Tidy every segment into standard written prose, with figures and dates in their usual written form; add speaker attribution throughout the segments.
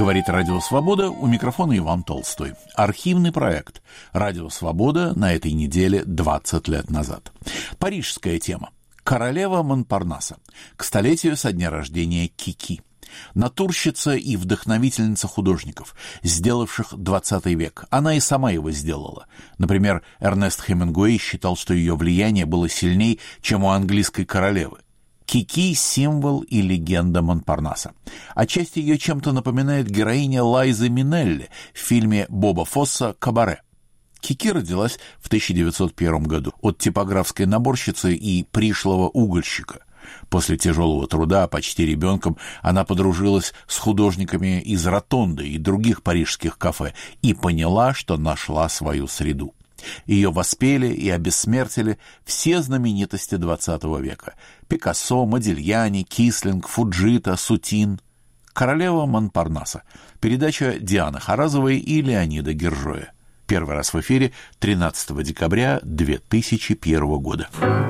Speaker 1: Говорит Радио Свобода, у микрофона Иван Толстой. Архивный проект Радио Свобода на этой неделе 20 лет назад. Парижская тема. Королева Монпарнаса. К столетию со дня рождения Кики. Натурщица и вдохновительница художников, сделавших 20 век. Она и сама его сделала. Например, Эрнест Хемингуэй считал, что ее влияние было сильней, чем у английской королевы. Кики – символ и легенда Монпарнаса. Отчасти ее чем-то напоминает героиня Лайзы Минелли в фильме Боба Фосса «Кабаре». Кики родилась в 1901 году от типографской наборщицы и пришлого угольщика. После тяжелого труда, почти ребенком, она подружилась с художниками из Ротонды и других парижских кафе и поняла, что нашла свою среду. Ее воспели и обессмертили все знаменитости XX века. Пикассо, Модильяни, Кислинг, Фуджита, Сутин. Королева Монпарнаса. Передача Дианы Харазовой и Леонида Гержоя. Первый раз в эфире 13 декабря 2001 года.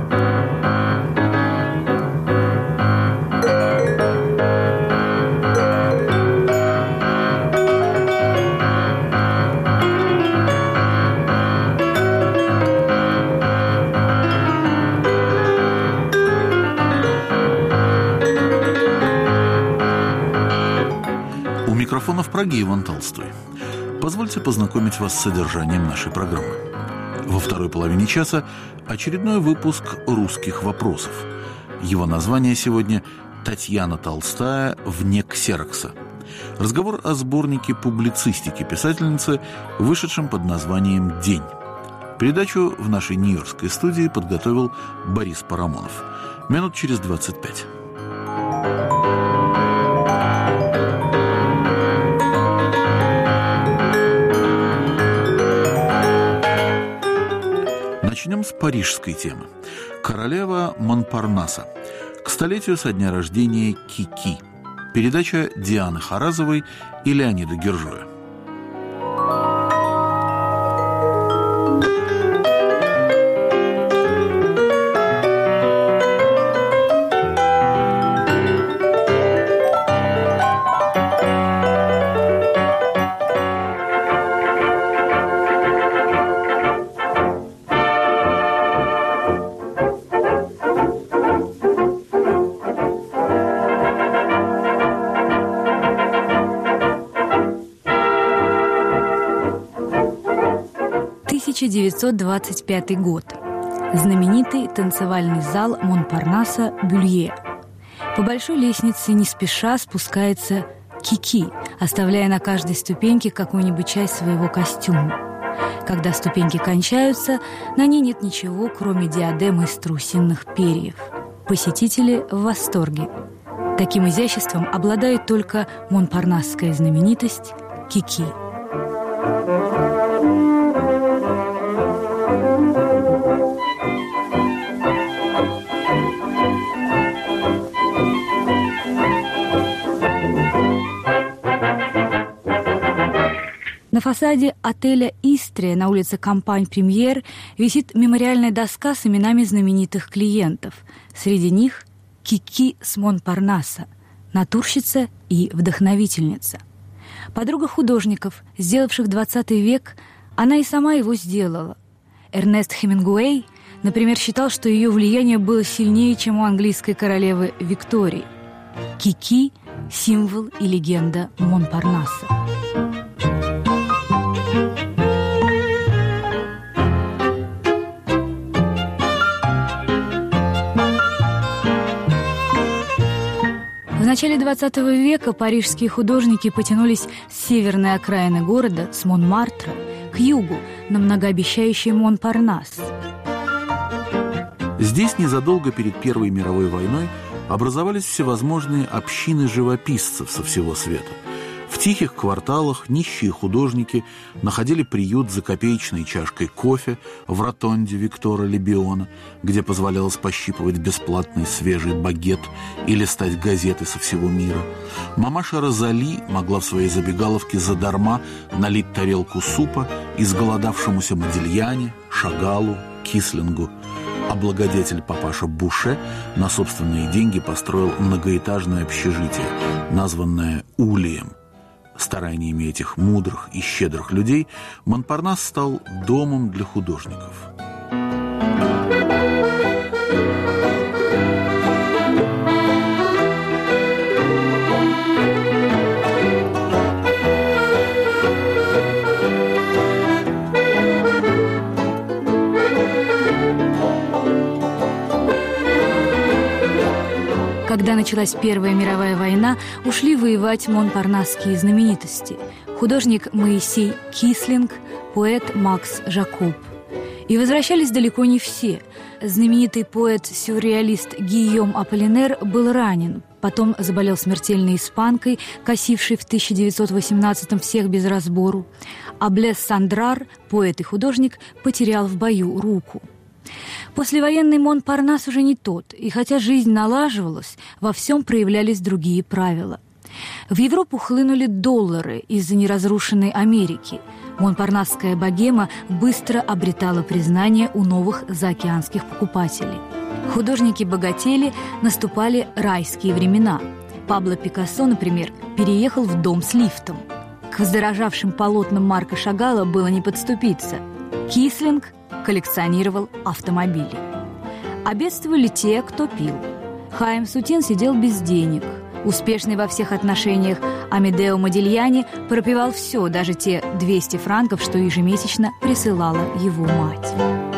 Speaker 1: Микрофона в Праге Иван Толстой. Позвольте познакомить вас с содержанием нашей программы. Во второй половине часа очередной выпуск «Русских вопросов». Его название сегодня «Татьяна Толстая вне ксерокса». Разговор о сборнике публицистики писательницы, вышедшем под названием «День». Передачу в нашей нью-йоркской студии подготовил Борис Парамонов. Минут через 25. Начнем с парижской темы. Королева Монпарнаса. К столетию со дня рождения Кики. Передача Дианы Харазовой и Леонида Гержоя.
Speaker 2: – 1925 год. Знаменитый танцевальный зал Монпарнаса «Бюлье». По большой лестнице не спеша спускается Кики, оставляя на каждой ступеньке какую-нибудь часть своего костюма. Когда ступеньки кончаются, на ней нет ничего, кроме диадемы из страусиных перьев. Посетители в восторге. Таким изяществом обладает только монпарнасская знаменитость Кики. На фасаде отеля «Истрия» на улице Кампань-Премьер висит мемориальная доска с именами знаменитых клиентов. Среди них Кики с Монпарнаса, натурщица и вдохновительница. Подруга художников, сделавших 20 век, она и сама его сделала. Эрнест Хемингуэй, например, считал, что ее влияние было сильнее, чем у английской королевы Виктории. Кики – символ и легенда Монпарнаса. В начале XX века парижские художники потянулись с северной окраины города, с Монмартра, к югу, на многообещающий Монпарнас.
Speaker 1: Здесь незадолго перед Первой мировой войной образовались всевозможные общины живописцев со всего света. В тихих кварталах нищие художники находили приют за копеечной чашкой кофе в ротонде Виктора Лебиона, где позволялось пощипывать бесплатный свежий багет и листать газеты со всего мира. Мамаша Розали могла в своей забегаловке задарма налить тарелку супа изголодавшемуся Модильяне, Шагалу, Кислингу. А благодетель папаша Буше на собственные деньги построил многоэтажное общежитие, названное Улием. Стараниями этих мудрых и щедрых людей Монпарнас стал домом для художников.
Speaker 2: Когда началась Первая мировая война, ушли воевать монпарнасские знаменитости. Художник Моисей Кислинг, поэт Макс Жакоб. И возвращались далеко не все. Знаменитый поэт-сюрреалист Гийом Аполлинер был ранен, потом заболел смертельной испанкой, косившей в 1918-м всех без разбору. А Блес Сандрар, поэт и художник, потерял в бою руку. Послевоенный Монпарнас уже не тот, и хотя жизнь налаживалась, во всем проявлялись другие правила. В Европу хлынули доллары из-за неразрушенной Америки. Монпарнасская богема быстро обретала признание у новых заокеанских покупателей. Художники богатели, наступали райские времена. Пабло Пикассо, например, переехал в дом с лифтом. К вздорожавшим полотнам Марка Шагала было не подступиться. Кислинг коллекционировал автомобили. А бедствовали те, кто пил. Хаим Сутин сидел без денег. Успешный во всех отношениях Амедео Модильяни пропивал все, даже те 200 франков, что ежемесячно присылала его мать.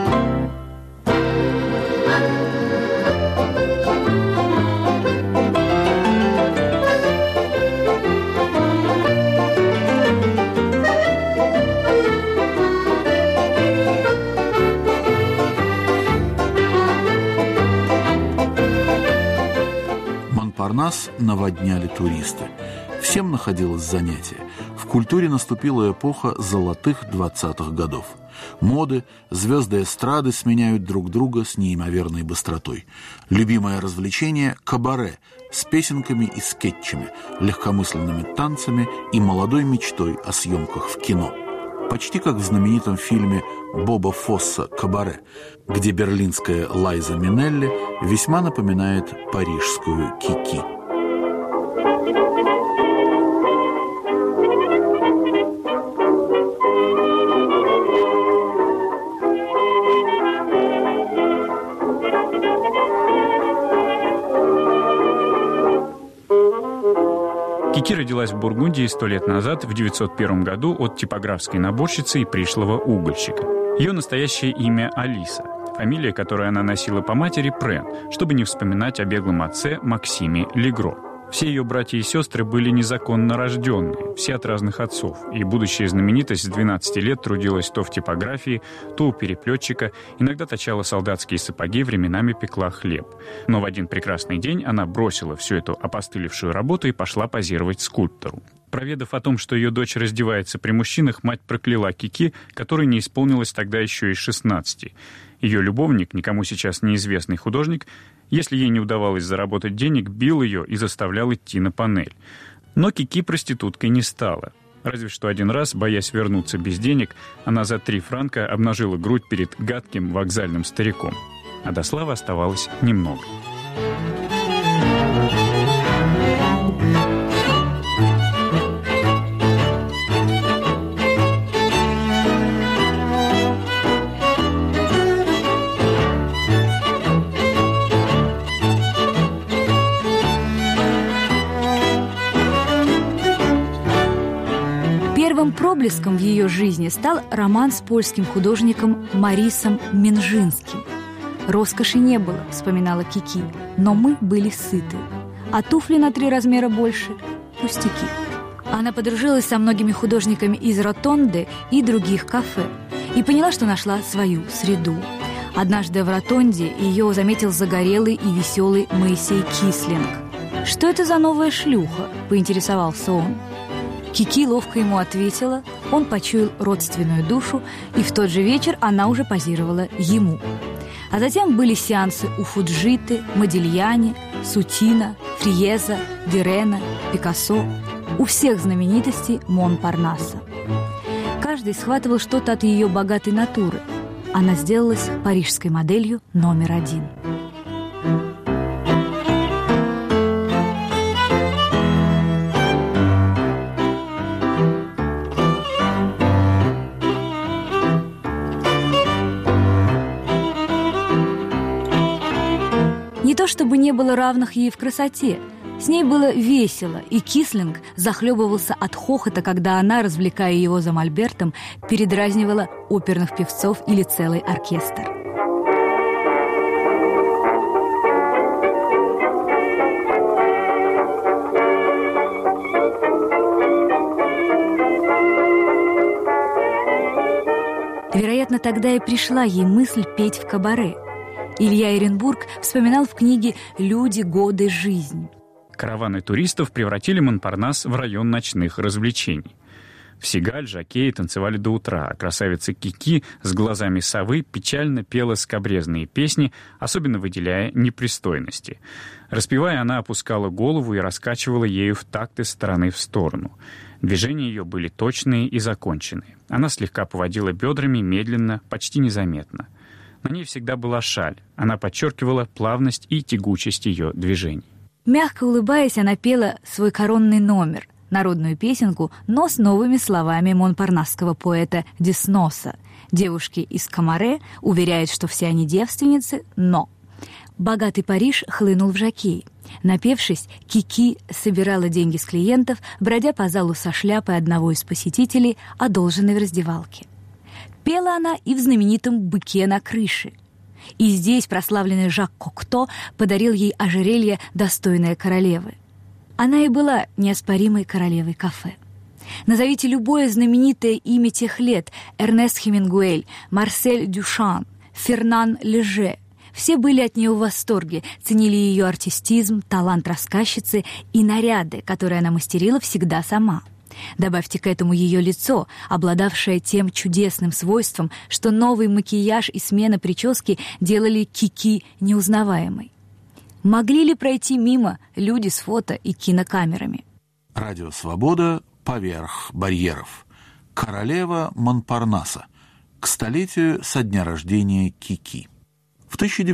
Speaker 1: Монпарнас наводняли туристы. Всем находилось занятие. В культуре наступила эпоха золотых 20-х годов. Моды, звезды эстрады сменяют друг друга с неимоверной быстротой. Любимое развлечение – кабаре с песенками и скетчами, легкомысленными танцами и молодой мечтой о съемках в кино. Почти как в знаменитом фильме Боба Фосса «Кабаре», где берлинская Лайза Минелли весьма напоминает парижскую Кики.
Speaker 3: Кики родилась в Бургундии 100 лет назад, в 901 году, от типографской наборщицы и пришлого угольщика. Ее настоящее имя Алиса, фамилия, которую она носила по матери, Прен, чтобы не вспоминать о беглом отце Максиме Легро. Все ее братья и сестры были незаконно рожденные, все от разных отцов, и будущая знаменитость с 12 лет трудилась то в типографии, то у переплетчика, иногда точала солдатские сапоги, временами пекла хлеб. Но в один прекрасный день она бросила всю эту опостылевшую работу и пошла позировать скульптору. Проведав о том, что ее дочь раздевается при мужчинах, мать прокляла Кики, которой не исполнилось тогда еще и 16. Ее любовник, никому сейчас неизвестный художник, если ей не удавалось заработать денег, бил ее и заставлял идти на панель. Но Кики проституткой не стала. Разве что один раз, боясь вернуться без денег, она за 3 франка обнажила грудь перед гадким вокзальным стариком. А до славы оставалось немного.
Speaker 2: Первым проблеском в ее жизни стал роман с польским художником Марисом Минжинским. «Роскоши не было», — вспоминала Кики, — «но мы были сыты. А туфли на 3 размера больше — пустяки». Она подружилась со многими художниками из Ротонды и других кафе и поняла, что нашла свою среду. Однажды в Ротонде ее заметил загорелый и веселый Моисей Кислинг. «Что это за новая шлюха?» — поинтересовался он. Кики ловко ему ответила, он почуял родственную душу, и в тот же вечер она уже позировала ему. А затем были сеансы у Фуджиты, Модильяни, Сутина, Фриеза, Дирена, Пикассо, у всех знаменитостей Монпарнаса. Каждый схватывал что-то от ее богатой натуры. Она сделалась парижской моделью номер 1. Не то чтобы не было равных ей в красоте. С ней было весело, и Кислинг захлебывался от хохота, когда она, развлекая его за мольбертом, передразнивала оперных певцов или целый оркестр. Вероятно, тогда и пришла ей мысль петь в кабаре. Илья Эренбург вспоминал в книге «Люди, годы, жизнь».
Speaker 3: Караваны туристов превратили Монпарнас в район ночных развлечений. В Сигаль жокеи танцевали до утра, а красавица Кики с глазами совы печально пела скабрезные песни, особенно выделяя непристойности. Распевая, она опускала голову и раскачивала ею в такт из стороны в сторону. Движения ее были точные и законченные. Она слегка поводила бедрами, медленно, почти незаметно. На ней всегда была шаль. Она подчеркивала плавность и тягучесть ее движений.
Speaker 2: Мягко улыбаясь, она пела свой коронный номер, народную песенку, но с новыми словами монпарнасского поэта Десноса. Девушки из Камаре уверяют, что все они девственницы, но... Богатый Париж хлынул в жокей. Напевшись, Кики собирала деньги с клиентов, бродя по залу со шляпой одного из посетителей, одолженной в раздевалке. Пела она и в знаменитом «Быке на крыше». И здесь прославленный Жак Кокто подарил ей ожерелье, достойное королевы. Она и была неоспоримой королевой кафе. Назовите любое знаменитое имя тех лет: Эрнест Хемингуэй, Марсель Дюшан, Фернан Леже. Все были от нее в восторге, ценили ее артистизм, талант рассказчицы и наряды, которые она мастерила всегда сама. Добавьте к этому ее лицо, обладавшее тем чудесным свойством, что новый макияж и смена прически делали Кики неузнаваемой. Могли ли пройти мимо люди с фото и кинокамерами?
Speaker 1: Радио «Свобода» поверх барьеров. Королева Монпарнаса. К столетию со дня рождения Кики. В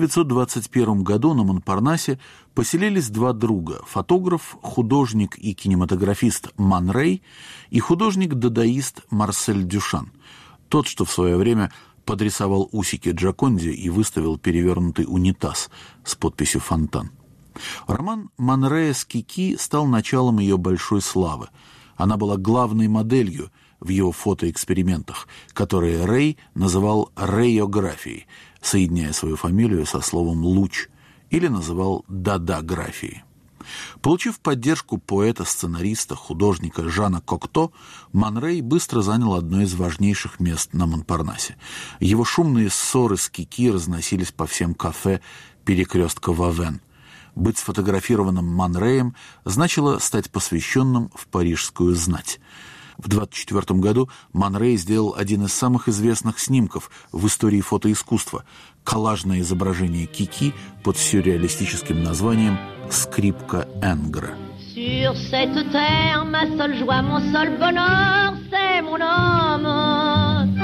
Speaker 1: 1921 году на Монпарнасе поселились два друга – фотограф, художник и кинематографист Ман Рей и художник-дадаист Марсель Дюшан, тот, что в свое время подрисовал усики Джоконде и выставил перевернутый унитаз с подписью «Фонтан». Роман Ман Рея с Кики стал началом ее большой славы. Она была главной моделью в его фотоэкспериментах, которые Рей называл рейографией, соединяя свою фамилию со словом «луч», или называл дадаграфией. Получив поддержку поэта-сценариста, художника Жана Кокто, Ман Рей быстро занял одно из важнейших мест на Монпарнасе. Его шумные ссоры с Кики разносились по всем кафе перекрестка Вавен. Быть сфотографированным Ман Реем значило стать посвященным в парижскую знать. В 1924 году Ман Рей сделал один из самых известных снимков в истории фотоискусства – коллажное изображение Кики под сюрреалистическим названием «Скрипка Энгра».
Speaker 4: Sur cette terre, ma seule joie, mon seul bonheur, c'est mon homme.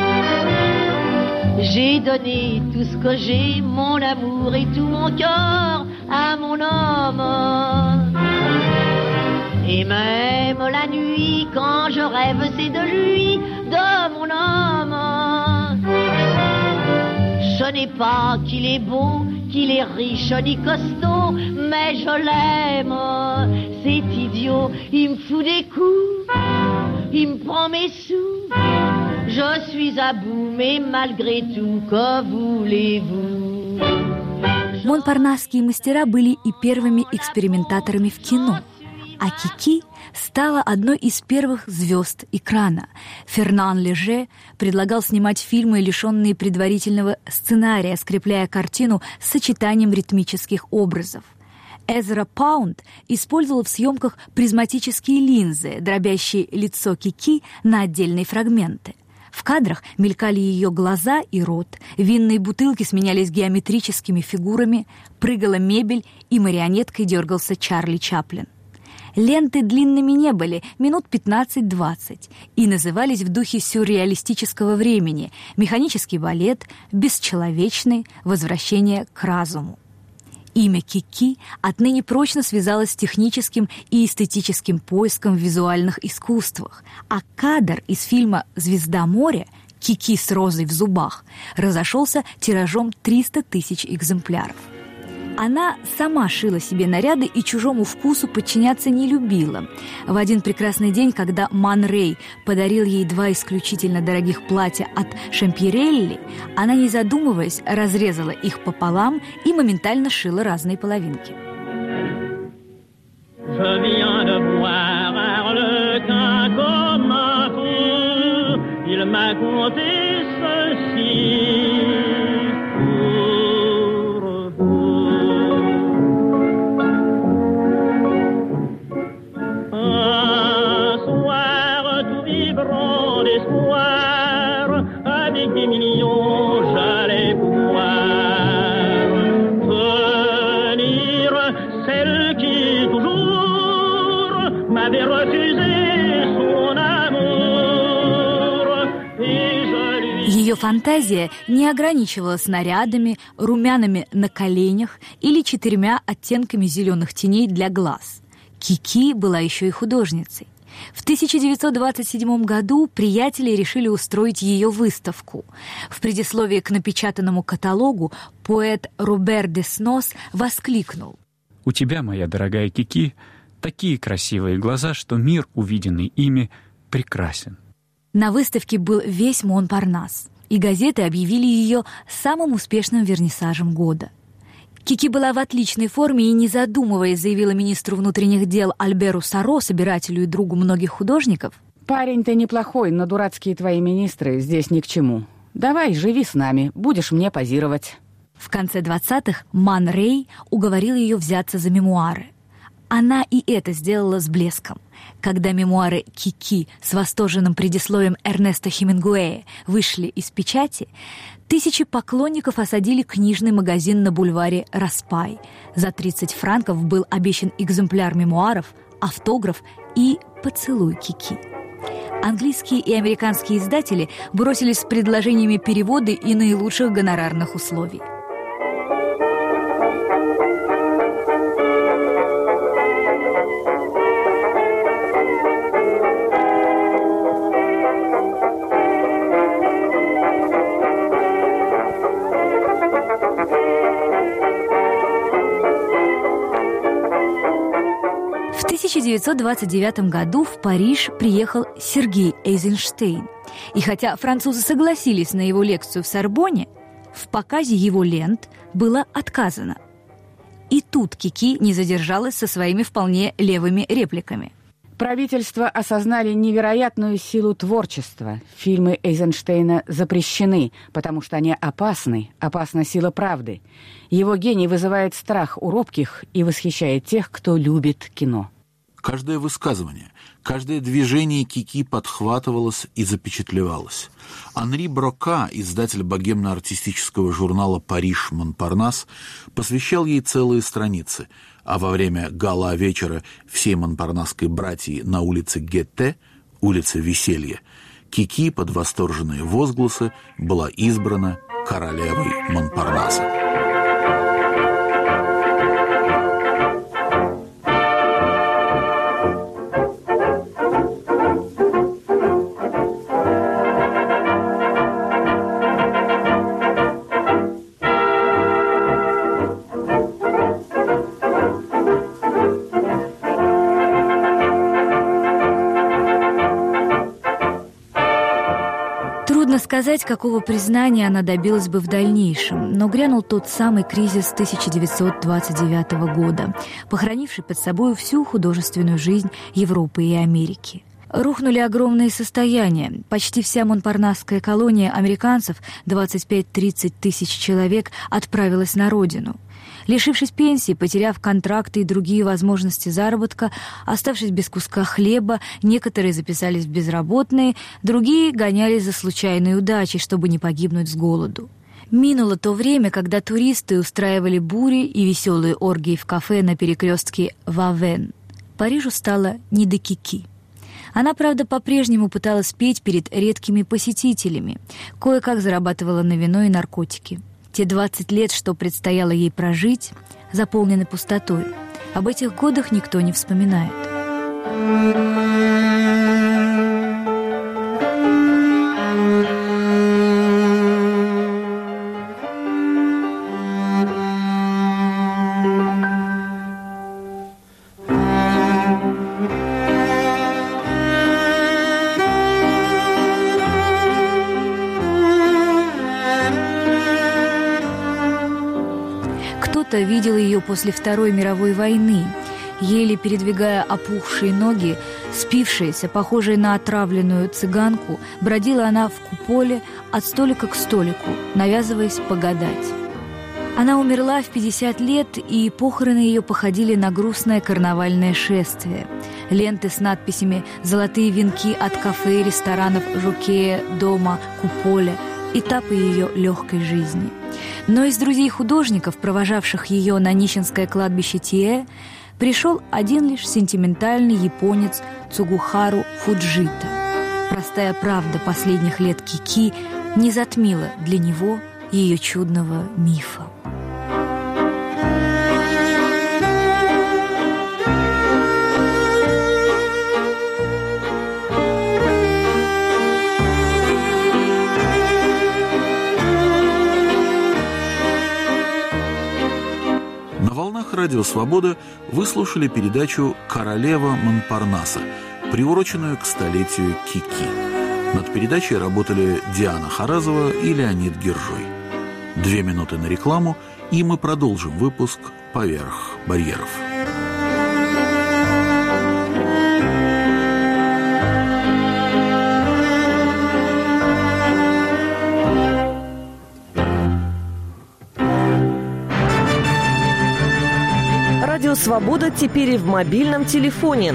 Speaker 4: J'ai donné tout ce que j'ai, mon amour et tout mon cœur à mon homme. Et même la nuit, quand je rêve, c'est de lui, de mon homme. Je n'ai pas qu'il est beau, qu'il est riche ni costaud, mais je l'aime, c'est idiot. Il me fout des coups, il me prend mes sous. Je suis à bout, mais malgré tout, que voulez-vous?
Speaker 2: Монпарнасские мастера были и первыми экспериментаторами в кино. А Кики стала одной из первых звезд экрана. Фернан Леже предлагал снимать фильмы, лишенные предварительного сценария, скрепляя картину с сочетанием ритмических образов. Эзра Паунд использовал в съемках призматические линзы, дробящие лицо Кики на отдельные фрагменты. В кадрах мелькали ее глаза и рот, винные бутылки сменялись геометрическими фигурами, прыгала мебель, и марионеткой дергался Чарли Чаплин. Ленты длинными не были, минут 15-20, и назывались в духе сюрреалистического времени: «Механический балет», «Бесчеловечный», «Возвращение к разуму». Имя Кики отныне прочно связалось с техническим и эстетическим поиском в визуальных искусствах, а кадр из фильма «Звезда моря» «Кики с розой в зубах» разошелся тиражом 300 000 экземпляров. Она сама шила себе наряды и чужому вкусу подчиняться не любила. В один прекрасный день, когда Ман Рей подарил ей 2 исключительно дорогих платья от Шампирелли, она, не задумываясь, разрезала их пополам и моментально шила разные половинки.
Speaker 5: Je viens de voir Harlequin comme un fou. Il m'a conté ceci pour vous. Un soir tout vibrant d'espoir, avec des millions j'allais pouvoir tenir celle qui toujours m'avait refusé son amour, et je lui...
Speaker 2: Ее фантазия не ограничивалась нарядами, румянами на коленях или 4 оттенками зеленых теней для глаз. Кики была еще и художницей. В 1927 году приятели решили устроить ее выставку. В предисловии к напечатанному каталогу поэт Робер Деснос воскликнул:
Speaker 3: «У тебя, моя дорогая Кики, такие красивые глаза, что мир, увиденный ими, прекрасен».
Speaker 2: На выставке был весь Монпарнас, и газеты объявили ее самым успешным вернисажем года. Кики была в отличной форме и, не задумываясь, заявила министру внутренних дел Альберу Саро, собирателю и другу многих художников:
Speaker 6: «Парень ты неплохой, но дурацкие твои министры здесь ни к чему. Давай, живи с нами, будешь мне позировать».
Speaker 2: В конце 20-х Ман Рей уговорил ее взяться за мемуары. Она и это сделала с блеском. Когда мемуары Кики с восторженным предисловием Эрнеста Хемингуэя вышли из печати, тысячи поклонников осадили книжный магазин на бульваре Распай. За 30 франков был обещан экземпляр мемуаров, автограф и поцелуй Кики. Английские и американские издатели бросились с предложениями перевода и наилучших гонорарных условий. В 1929 году в Париж приехал Сергей Эйзенштейн. И хотя французы согласились на его лекцию в Сорбонне, в показе его лент было отказано. И тут Кики не задержалась со своими вполне левыми репликами.
Speaker 6: Правительства осознали невероятную силу творчества. Фильмы Эйзенштейна запрещены, потому что они опасны, опасна сила правды. Его гений вызывает страх у робких и восхищает тех, кто любит кино.
Speaker 1: Каждое высказывание, каждое движение Кики подхватывалось и запечатлевалось. Анри Брока, издатель богемно-артистического журнала «Париж Монпарнас», посвящал ей целые страницы, а во время гала-вечера всей монпарнасской братьи на улице Гетте, улице Веселья, Кики под восторженные возгласы была избрана королевой Монпарнаса.
Speaker 2: Трудно сказать, какого признания она добилась бы в дальнейшем, но грянул тот самый кризис 1929 года, похоронивший под собой всю художественную жизнь Европы и Америки. Рухнули огромные состояния. Почти вся монпарнасская колония американцев, 25-30 тысяч человек, отправилась на родину. Лишившись пенсии, потеряв контракты и другие возможности заработка, оставшись без куска хлеба, некоторые записались в безработные, другие гонялись за случайной удачей, чтобы не погибнуть с голоду. Минуло то время, когда туристы устраивали бури и веселые оргии в кафе на перекрестке Вавен. Парижу стало не до Кики. Она, правда, по-прежнему пыталась петь перед редкими посетителями, кое-как зарабатывала на вино и наркотики. Те 20 лет, что предстояло ей прожить, заполнены пустотой. Об этих годах никто не вспоминает. видел ее после Второй мировой войны. Еле передвигая опухшие ноги, спившаяся, похожая на отравленную цыганку, бродила она в куполе от столика к столику, навязываясь погадать. Она умерла в 50 лет, и похороны ее походили на грустное карнавальное шествие. Ленты с надписями «Золотые венки от кафе и ресторанов Жокея, дома, куполя», этапы ее легкой жизни. Но из друзей художников, провожавших ее на нищенское кладбище Тие, пришел один лишь сентиментальный японец Цугухару Фуджита. Простая правда последних лет Кики не затмила для него ее чудного мифа.
Speaker 1: Радио «Свобода» вы слушали передачу «Королева Монпарнаса», приуроченную к столетию Кики. Над передачей работали Диана Харазова и Леонид Гержой. 2 минуты на рекламу, и мы продолжим выпуск «Поверх барьеров».
Speaker 7: Радио «Свобода» теперь и в мобильном телефоне.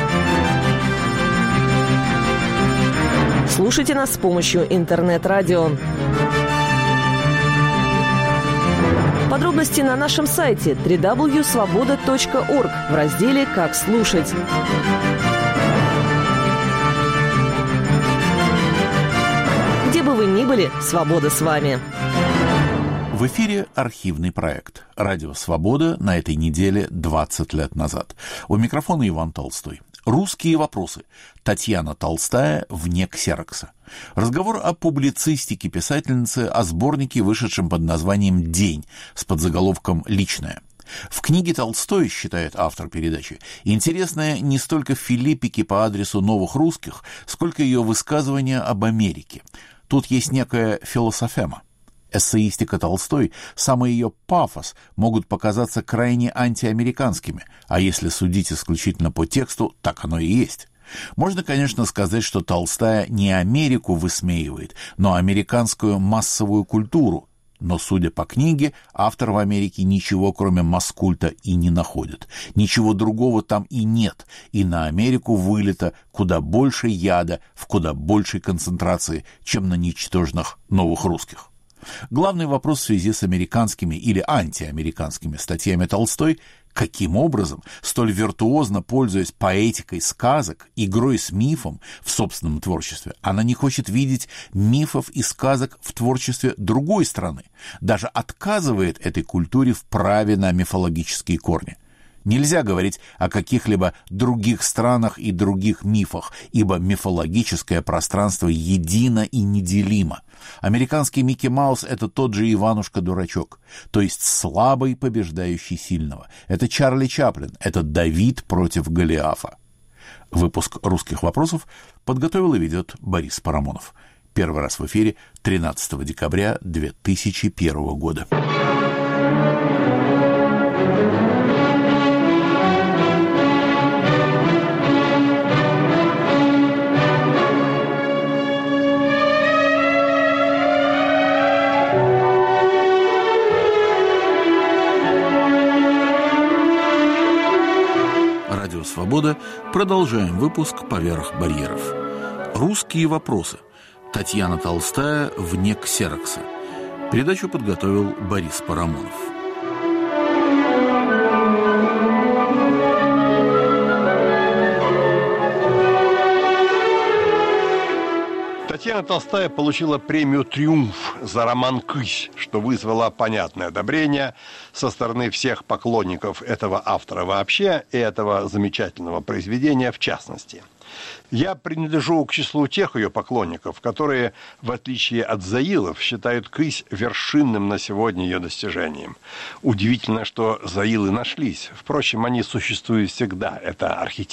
Speaker 7: Слушайте нас с помощью интернет-радио. Подробности на нашем сайте www.svoboda.org в разделе «Как слушать». Где бы вы ни были, свобода с вами.
Speaker 1: В эфире архивный проект «Радио Свобода» на этой неделе 20 лет назад. У микрофона Иван Толстой. Русские вопросы. Татьяна Толстая вне ксерокса. Разговор о публицистике писательницы, о сборнике, вышедшем под названием «День» с подзаголовком «Личное». В книге Толстой, считает автор передачи, интересная не столько филиппики по адресу новых русских, сколько ее высказывания об Америке. Тут есть некая философема. Эссеистика Толстой, самый ее пафос могут показаться крайне антиамериканскими, а если судить исключительно по тексту, так оно и есть. Можно, конечно, сказать, что Толстая не Америку высмеивает, но американскую массовую культуру. Но, судя по книге, автор в Америке ничего, кроме маскульта, и не находит. Ничего другого там и нет, и на Америку вылито куда больше яда в куда большей концентрации, чем на ничтожных новых русских. Главный вопрос в связи с американскими или антиамериканскими статьями Толстой: каким образом, столь виртуозно пользуясь поэтикой сказок, игрой с мифом в собственном творчестве, она не хочет видеть мифов и сказок в творчестве другой страны, даже отказывает этой культуре в праве на мифологические корни. Нельзя говорить о каких-либо других странах и других мифах, ибо мифологическое пространство едино и неделимо. Американский Микки Маус — это тот же Иванушка-дурачок, то есть слабый, побеждающий сильного. Это Чарли Чаплин, это Давид против Голиафа. Выпуск «Русских вопросов» подготовил и ведет Борис Парамонов. Первый раз в эфире 13 декабря 2001 года. «Свобода». Продолжаем выпуск «Поверх барьеров». Русские вопросы. Татьяна Толстая вне ксерокса. Передачу подготовил Борис Парамонов.
Speaker 8: Татьяна Толстая получила премию «Триумф» за роман «Кысь», что вызвало понятное одобрение со стороны всех поклонников этого автора вообще и этого замечательного произведения в частности. Я принадлежу к числу тех ее поклонников, которые, в отличие от заилов, считают «Кысь» вершинным на сегодня ее достижением. Удивительно, что заилы нашлись. Впрочем, они существуют всегда. Это архетип.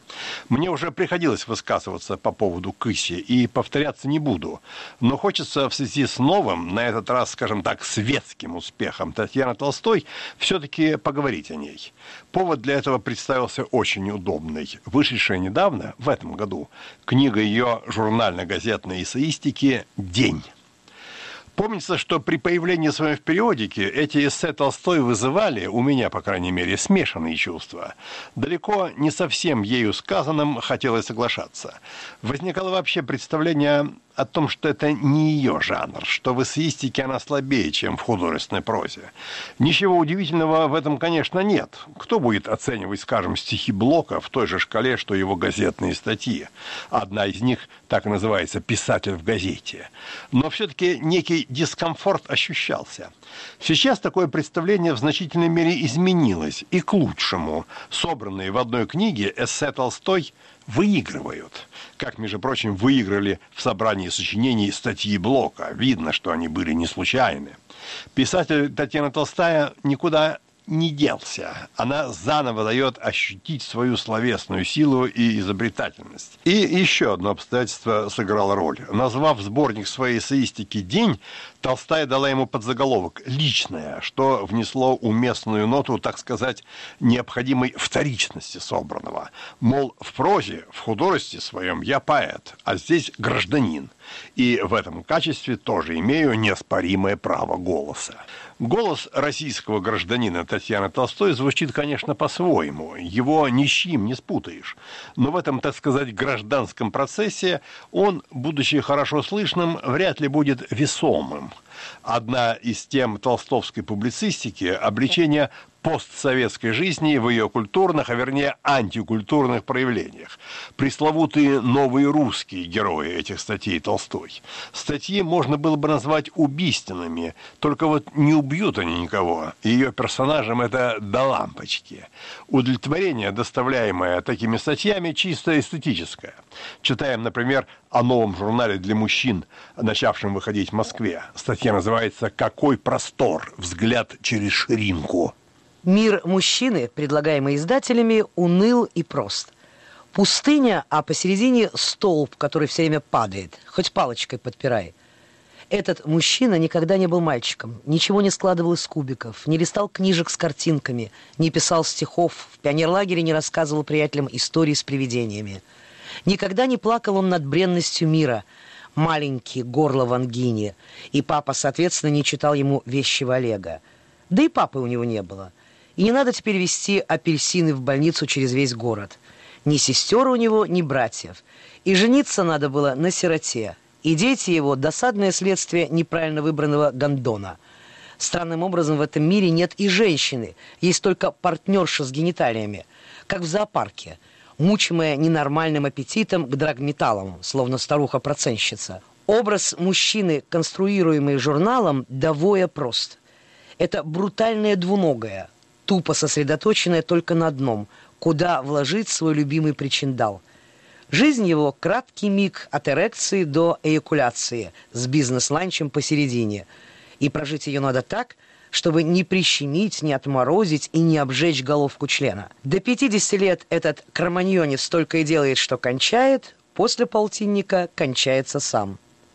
Speaker 8: Мне уже приходилось высказываться по поводу Кыси, и повторяться не буду. Но хочется в связи с новым, на этот раз, скажем так, светским успехом Татьяны Толстой все-таки поговорить о ней. Повод для этого представился очень удобный. Вышедшая недавно, в этом году, книга ее журнально-газетной эссеистики «День». Помнится, что при появлении своем в периодике эти эссе Толстой вызывали, у меня, по крайней мере, смешанные чувства. Далеко не совсем ею сказанным хотелось соглашаться. Возникало вообще представление о том, что это не ее жанр, что в эссеистике она слабее, чем в художественной прозе. Ничего удивительного в этом, конечно, нет. Кто будет оценивать, скажем, стихи Блока в той же шкале, что его газетные статьи? Одна из них так и называется «Писатель в газете». Но все-таки некий дискомфорт ощущался. Сейчас такое представление в значительной мере изменилось, и к лучшему. Собранные в одной книге эссе Толстой выигрывают. Как, между прочим, выиграли в собрании сочинений статьи Блока. Видно, что они были не случайны. Писатель Татьяна Толстая никуда не делся. Она заново дает ощутить свою словесную силу и изобретательность. И еще одно обстоятельство сыграло роль. Назвав сборник своей эссеистики «День», Толстая дала ему подзаголовок «Личное», что внесло уместную ноту, так сказать, необходимой вторичности собранного. Мол, в прозе, в художестве своем я поэт, а здесь гражданин. И в этом качестве тоже имею неоспоримое право голоса. Голос российского гражданина Татьяны Толстой звучит, конечно, по-своему. Его ни с чем не спутаешь. Но в этом, так сказать, гражданском процессе он, будучи хорошо слышным, вряд ли будет весомым. Одна из тем толстовской публицистики – обличение постсоветской жизни в ее культурных, а вернее антикультурных проявлениях. Пресловутые новые русские герои этих статей Толстой. Статьи можно было бы назвать убийственными, только вот не убьют они никого. Ее персонажам это до лампочки. Удовлетворение, доставляемое такими статьями, чисто эстетическое. Читаем, например, о новом журнале для мужчин, начавшем выходить в Москве. Статья называется «Какой простор! Взгляд через ширинку».
Speaker 9: Мир мужчины, предлагаемый издателями, уныл и прост. Пустыня, а посередине столб, который все время падает, хоть палочкой подпирай. Этот мужчина никогда не был мальчиком, ничего не складывал из кубиков, не листал книжек с картинками, не писал стихов, в пионерлагере не рассказывал приятелям истории с привидениями. Никогда не плакал он над бренностью мира, маленький, горло в ангине, и папа, соответственно, не читал ему «Вещего Олега». Да и папы у него не было. И не надо теперь везти апельсины в больницу через весь город. Ни сестер у него, ни братьев. И жениться надо было на сироте. И дети его – досадное следствие неправильно выбранного гондона. Странным образом в этом мире нет и женщины. Есть только партнерша с гениталиями. Как в зоопарке. Мучимая ненормальным аппетитом к драгметаллам, словно старуха-проценщица. Образ мужчины, конструируемый журналом, довоя прост. Это брутальное двуногое, тупо сосредоточенное только на одном, куда вложить свой любимый причиндал. Жизнь его – краткий миг от эрекции до эякуляции с бизнес-ланчем посередине. И прожить ее надо так, чтобы не прищемить, не отморозить и не обжечь головку члена. До 50 лет этот кроманьонец только и делает, что кончает, после полтинника кончается сам.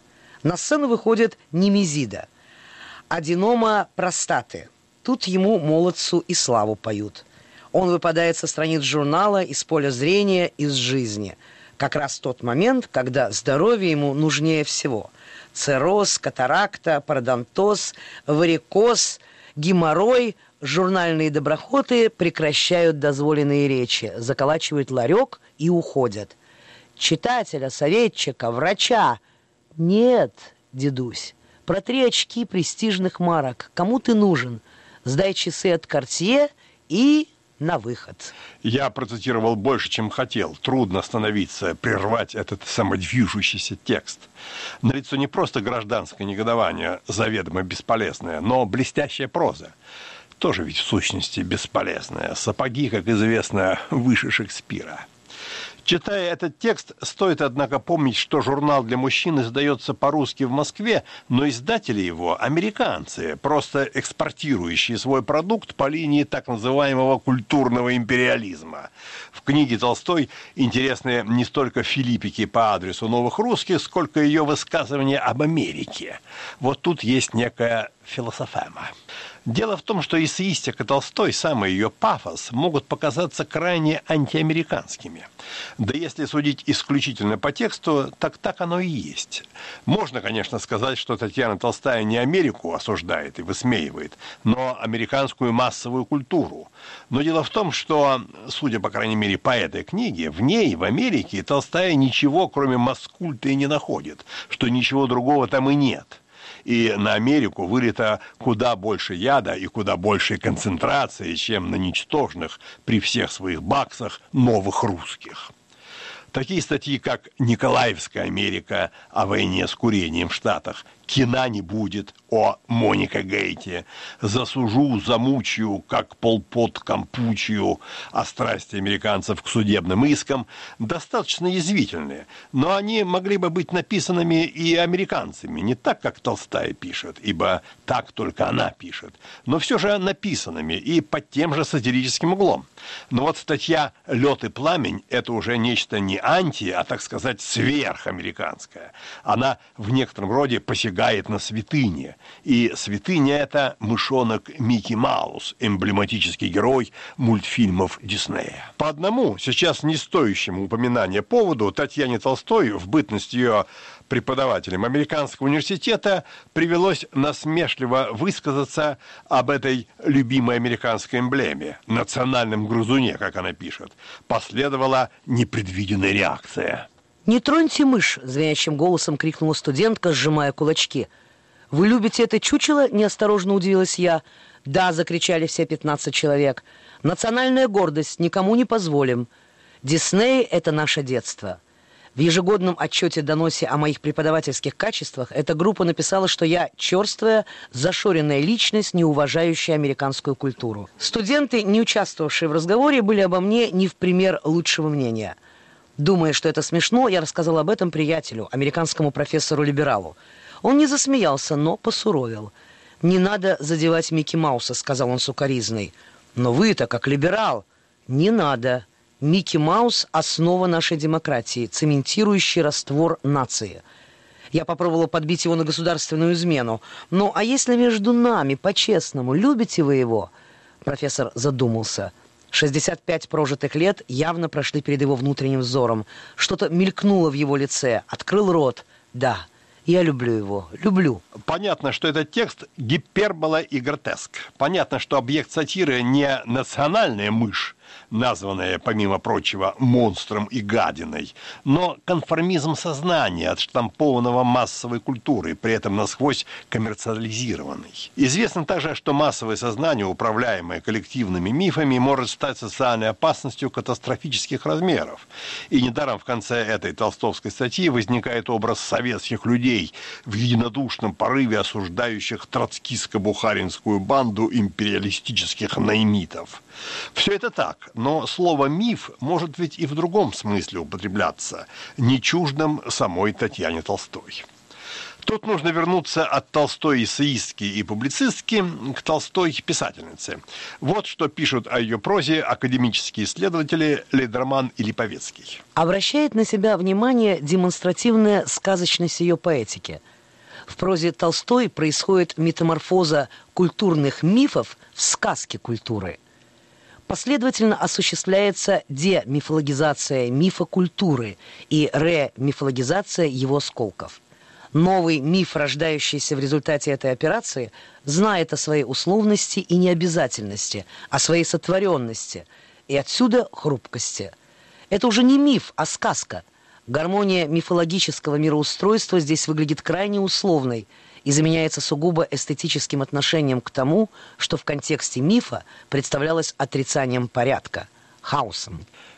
Speaker 9: На сцену выходит Немезида, аденома простаты. Тут ему, молодцу, и славу поют. Он выпадает со страниц журнала, из поля зрения, из жизни. Как раз тот момент, когда здоровье ему нужнее всего. Цирроз, катаракта, пародонтоз, варикоз, геморрой, журнальные доброхоты прекращают дозволенные речи, заколачивают ларек и уходят. Читателя, советчика, врача. Нет, дедусь, протри очки престижных марок. Кому ты нужен? Сдай часы от Cartier и на выход.
Speaker 8: Я процитировал больше, чем хотел. Трудно остановиться, прервать этот самодвижущийся текст. Налицо не просто гражданское негодование, заведомо бесполезное, но блестящая проза. Тоже ведь в сущности бесполезная. Сапоги, как известно, выше Шекспира. Читая этот текст, стоит, однако, помнить, что журнал для мужчин издается по-русски в Москве, но издатели его – американцы, просто экспортирующие свой продукт по линии так называемого культурного империализма. В книге Толстой интересны не столько филиппики по адресу новых русских, сколько ее высказывания об Америке. Вот тут есть некая философема. Дело в том, что эссеистика Толстой, самый ее пафос, могут показаться крайне антиамериканскими. Да если судить исключительно по тексту, так оно и есть. Можно, конечно, сказать, что Татьяна Толстая не Америку осуждает и высмеивает, но американскую массовую культуру. Но дело в том, что, судя, по крайней мере, по этой книге, в ней, в Америке, Толстая ничего, кроме маскульта, и не находит, что ничего другого там и нет. И на Америку вылито куда больше яда и куда большей концентрации, чем на ничтожных при всех своих баксах новых русских. Такие статьи, как «Николаевская Америка» о войне с курением в Штатах, «Кино не будет» о Моника Гейте, «Засужу, замучаю, как Пол Пот Кампучию» о страсти американцев к судебным искам, достаточно язвительные, но они могли бы быть написанными и американцами, не так, как Толстая пишет, ибо так только она пишет, но все же написанными и под тем же сатирическим углом. Но вот статья «Лед и пламень» – это уже нечто не анти, а, так сказать, сверхамериканское. Она в некотором роде посягает на святыни. И святыня – это мышонок Микки Маус, эмблематический герой мультфильмов Диснея. По одному, сейчас не стоящему упоминания поводу, Татьяне Толстой в бытность ее преподавателем американского университета привелось насмешливо высказаться об этой любимой американской эмблеме, национальном грызуне, как она пишет. Последовала непредвиденная реакция.
Speaker 9: «Не троньте мышь!» – звенящим голосом крикнула студентка, сжимая кулачки. «Вы любите это чучело?» – неосторожно удивилась я. «Да!» – закричали все 15 человек. «Национальная гордость, никому не позволим. Дисней – это наше детство». В ежегодном отчете-доносе о моих преподавательских качествах эта группа написала, что я черствая, зашоренная личность, не уважающая американскую культуру. Студенты, не участвовавшие в разговоре, были обо мне не в пример лучшего мнения. Думая, что это смешно, я рассказал об этом приятелю, американскому профессору-либералу. Он не засмеялся, но посуровил. «Не надо задевать Микки Мауса», — сказал он сукоризной. «Но вы-то, как либерал, не надо. Микки Маус – основа нашей демократии, цементирующий раствор нации». Я попробовала подбить его на государственную измену. «Ну, а если между нами, по-честному, любите вы его?» Профессор задумался. 65 прожитых лет явно прошли перед его внутренним взором. Что-то мелькнуло в его лице. Открыл рот. «Да, я люблю его. Люблю».
Speaker 8: Понятно, что этот текст – гипербола и гротеск. Понятно, что объект сатиры не национальная мышь, названная, помимо прочего, монстром и гадиной, но конформизм сознания, отштампованного массовой культурой, при этом насквозь коммерциализированный. Известно также, что массовое сознание, управляемое коллективными мифами, может стать социальной опасностью катастрофических размеров. И недаром в конце этой толстовской статьи возникает образ советских людей в единодушном порыве осуждающих троцкистско-бухаринскую банду империалистических наймитов. Все это так, но слово «миф» может ведь и в другом смысле употребляться, не чуждом самой Татьяне Толстой. Тут нужно вернуться от Толстой эссеистки и публицистки к Толстой писательнице. Вот что пишут о ее прозе академические исследователи Лейдерман и Липовецкий.
Speaker 9: Обращает на себя внимание демонстративная сказочность ее поэтики. В прозе Толстой происходит метаморфоза культурных мифов в сказки культуры. Последовательно осуществляется демифологизация мифа культуры и ремифологизация его осколков. Новый миф, рождающийся в результате этой операции, знает о своей условности и необязательности, о своей сотворенности, и отсюда хрупкости. Это уже не миф, а сказка. Гармония мифологического мироустройства здесь выглядит крайне условной и заменяется сугубо эстетическим отношением к тому, что в контексте мифа представлялось отрицанием порядка, хаосом.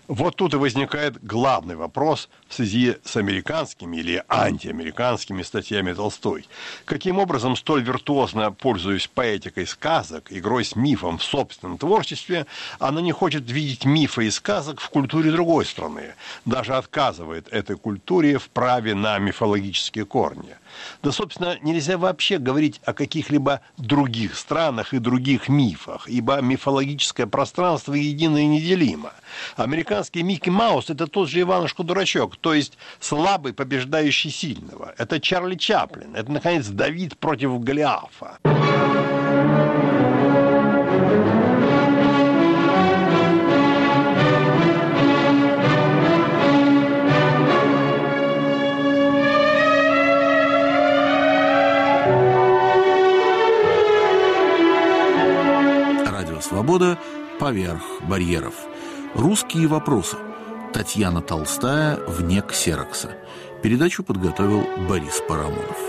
Speaker 8: Вот тут и возникает главный вопрос в связи с американскими или антиамериканскими статьями Толстой. Каким образом, столь виртуозно пользуясь поэтикой сказок, игрой с мифом в собственном творчестве, она не хочет видеть мифы и сказок в культуре другой страны, даже отказывает этой культуре в праве на мифологические корни. Да, собственно, нельзя вообще говорить о каких-либо других странах и других мифах, ибо мифологическое пространство едино и неделимо. Американский Микки Маус – это тот же Иванушка-дурачок, то есть слабый, побеждающий сильного. Это Чарли Чаплин, это, наконец, Давид против Голиафа.
Speaker 1: Свобода поверх барьеров. Русские вопросы. Татьяна Толстая вне ксерокса. Передачу подготовил Борис Парамонов.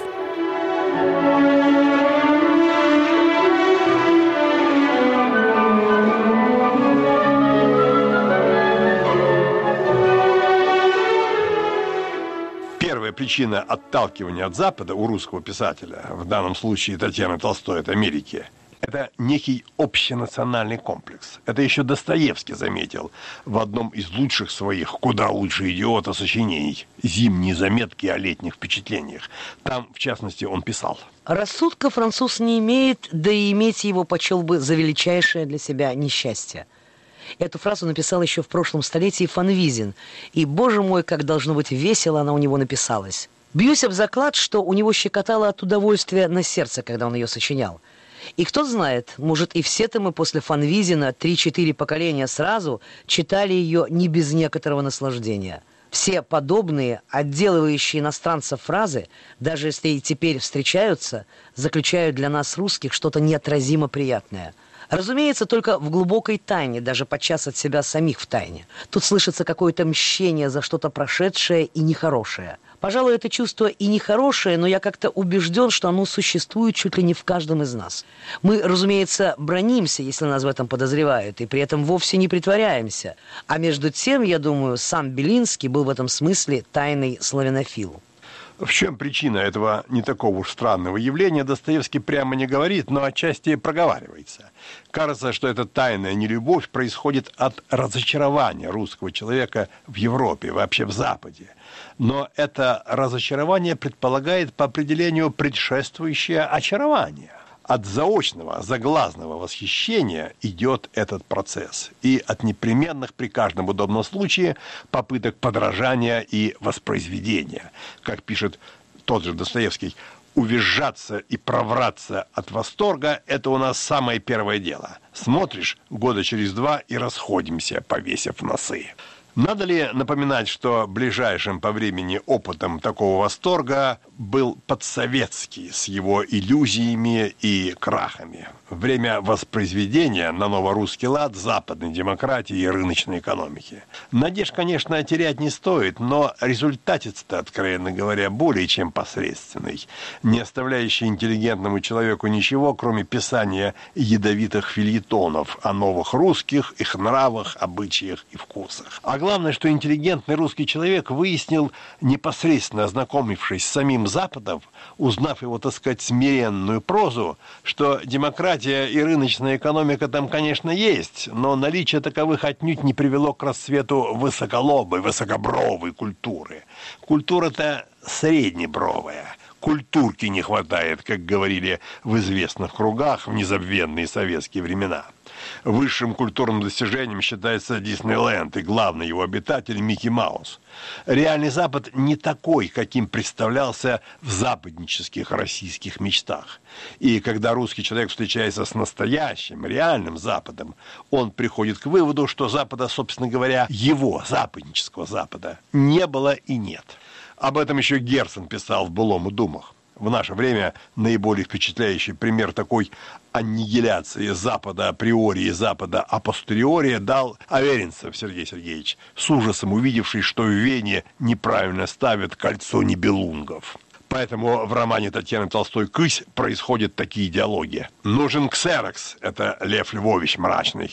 Speaker 8: Первая причина отталкивания от Запада у русского писателя, в данном случае Татьяны Толстой от Америки, это некий общенациональный комплекс. Это еще Достоевский заметил в одном из лучших своих, куда лучше идиота, сочинений «Зимние заметки о летних впечатлениях». Там, в частности, он писал:
Speaker 9: «Рассудка француз не имеет, да и иметь его почел бы за величайшее для себя несчастье». Эту фразу написал еще в прошлом столетии фон Визин, и, боже мой, как должно быть весело она у него написалась. Бьюсь об заклад, что у него щекотало от удовольствия на сердце, когда он ее сочинял. И кто знает, может, и все-то мы после фон Визина 3-4 поколения сразу читали ее не без некоторого наслаждения. Все подобные, отделывающие иностранцев фразы, даже если и теперь встречаются, заключают для нас, русских, что-то неотразимо приятное. Разумеется, только в глубокой тайне, даже подчас от себя самих в тайне. Тут слышится какое-то мщение за что-то прошедшее и нехорошее. Пожалуй, это чувство и нехорошее, но я как-то убежден, что оно существует чуть ли не в каждом из нас. Мы, разумеется, бранимся, если нас в этом подозревают, и при этом вовсе не притворяемся. А между тем, я думаю, сам Белинский был в этом смысле тайный славянофил.
Speaker 8: В чем причина этого не такого уж странного явления, Достоевский прямо не говорит, но отчасти проговаривается. Кажется, что эта тайная нелюбовь происходит от разочарования русского человека в Европе, вообще в Западе. Но это разочарование предполагает по определению предшествующее очарование. От заочного, заглазного восхищения идет этот процесс. И от непременных при каждом удобном случае попыток подражания и воспроизведения. Как пишет тот же Достоевский, увизжаться и провраться от восторга – это у нас самое первое дело. Смотришь года через 2 и расходимся, повесив носы. Надо ли напоминать, что ближайшим по времени опытом такого восторга был подсоветский с его иллюзиями и крахами? Время воспроизведения на новорусский лад западной демократии и рыночной экономики. Надежд, конечно, терять не стоит, но результатец-то, откровенно говоря, более чем посредственный, не оставляющий интеллигентному человеку ничего, кроме писания ядовитых фельетонов о новых русских, их нравах, обычаях и вкусах. А главное, что интеллигентный русский человек выяснил, непосредственно ознакомившись с самим Западом, узнав его, так сказать, смиренную прозу, что демократия и рыночная экономика там, конечно, есть, но наличие таковых отнюдь не привело к расцвету высоколобой, высокобровой культуры. Культура-то среднебровая. Культурки не хватает, как говорили в известных кругах в незабвенные советские времена. Высшим культурным достижением считается Диснейленд и главный его обитатель Микки Маус. Реальный Запад не такой, каким представлялся в западнических российских мечтах. И когда русский человек встречается с настоящим, реальным Западом, он приходит к выводу, что Запада, собственно говоря, его, западнического Запада, не было и нет. Об этом еще Герцен писал в «Былом и думах». В наше время наиболее впечатляющий пример такой аннигиляции Запада априори и Запада апостериори дал Аверинцев Сергей Сергеевич, с ужасом увидевший, что в Вене неправильно ставят кольцо Нибелунгов. Поэтому в романе Татьяны Толстой «Кысь» происходят такие диалоги. «Нужен ксерокс» — это Лев Львович мрачный.